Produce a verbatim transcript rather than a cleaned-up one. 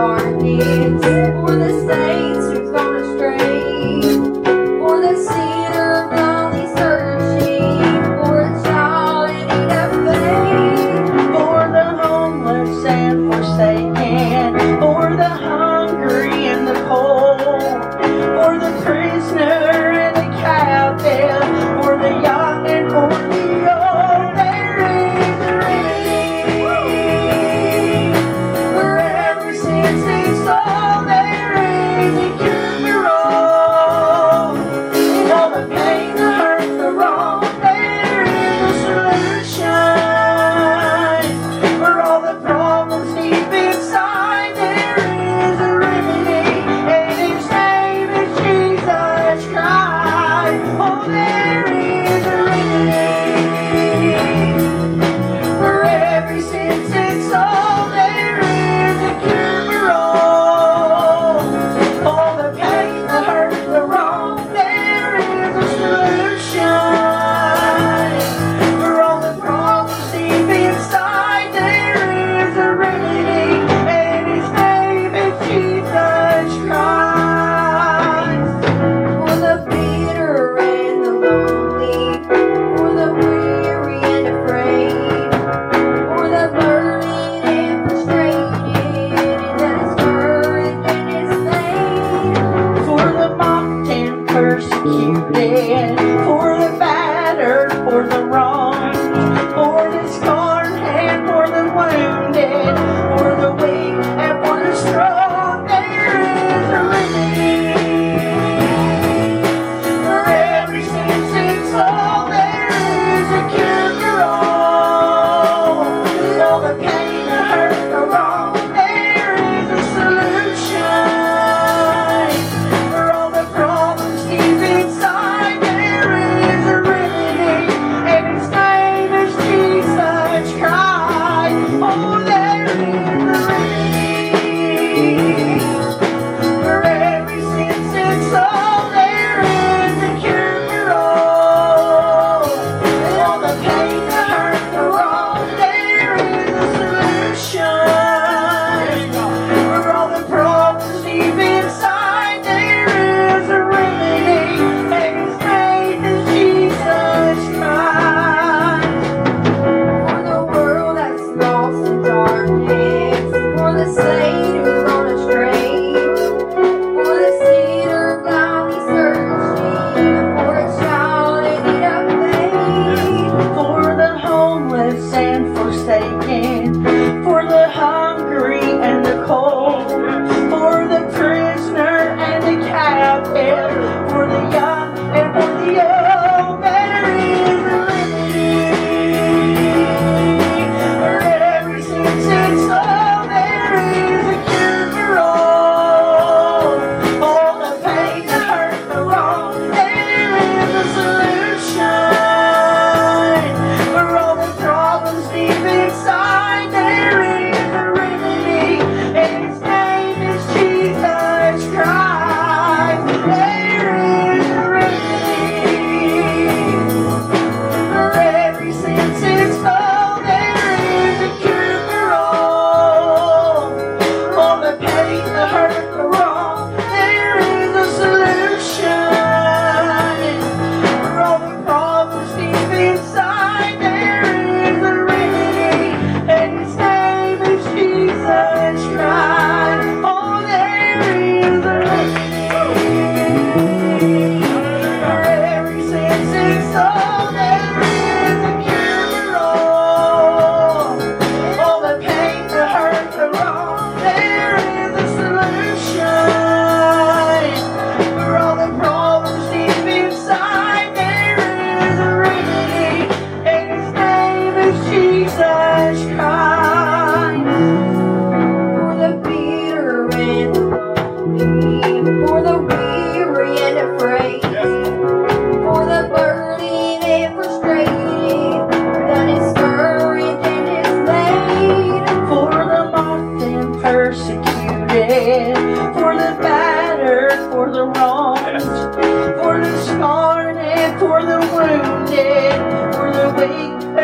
darkness, for the saints who've gone astray, for the sinner blindly searching, for a child in need of faith, for the homeless and forsaken, for the hungry and the cold, for the prisoner and the captive, for the young and for the old. There is a remedy for every sin, sick soul. There is a cure for all, and all the pain, the hurt, the wrong. There is a solution for all the problems deep inside. There is a remedy, and His name is Jesus Christ. Oh, there is a remedy for every sin, sick soul. There is a cure for all, all the pain, the hurt, the wrong. There is a solution for all the problems deep inside. There is a remedy, and His name is Jesus Christ. for the bitter and the lonely, for the weary and afraid, for the burdened and frustrated, and the discouraged and dismayed, For the mocked and persecuted, for the battered, for the wronged, for the scorned and for the wounded, for the weak and for the strong. There is a remedy for every sin, sick soul. There is a cure for all, all the pain, the hurt, the wrong. There is a solution for all the problems deep inside. There is a remedy, and His name is Jesus Christ. Oh, there is a remedy for every sin, sick soul. There is a cure for all, and all the pain, the hurt, the wrong. There is a solution for all the problems deep inside. There is a remedy, and His name is Jesus Christ. for the world that's lost in darkness, for the saint who's gone astray, for the sinner blindly searching, for a child in need of faith, For the homeless and forsaken, for the hungry and the cold, for the prisoner and the captive, for the young and for the old. There is a remedy for every sin, sick soul. There is a cure for all, all the pain, the hurt, the wrong. There is a solution for all the problems deep inside. There is a remedy, and His name is Jesus Christ. There is a remedy for every sin, sick soul. There is a cure for all, all the pain, the hurt, the wrong. There is a solution for all the problems deep inside. There is a remedy, and His name is Jesus Christ. Oh, there is a remedy for every sin, sick soul. There is a cure for all, all the pain, the hurt, the wrong. There is a solution for all the problems deep inside. There is a remedy, and His name is Jesus Christ. for the bitter and the lonely, for the weary and afraid, for the burdened and frustrated, the discouraged and dismayed, For the mocked and persecuted, for the battered, for the wronged, for the scorned and for the wounded, for the weak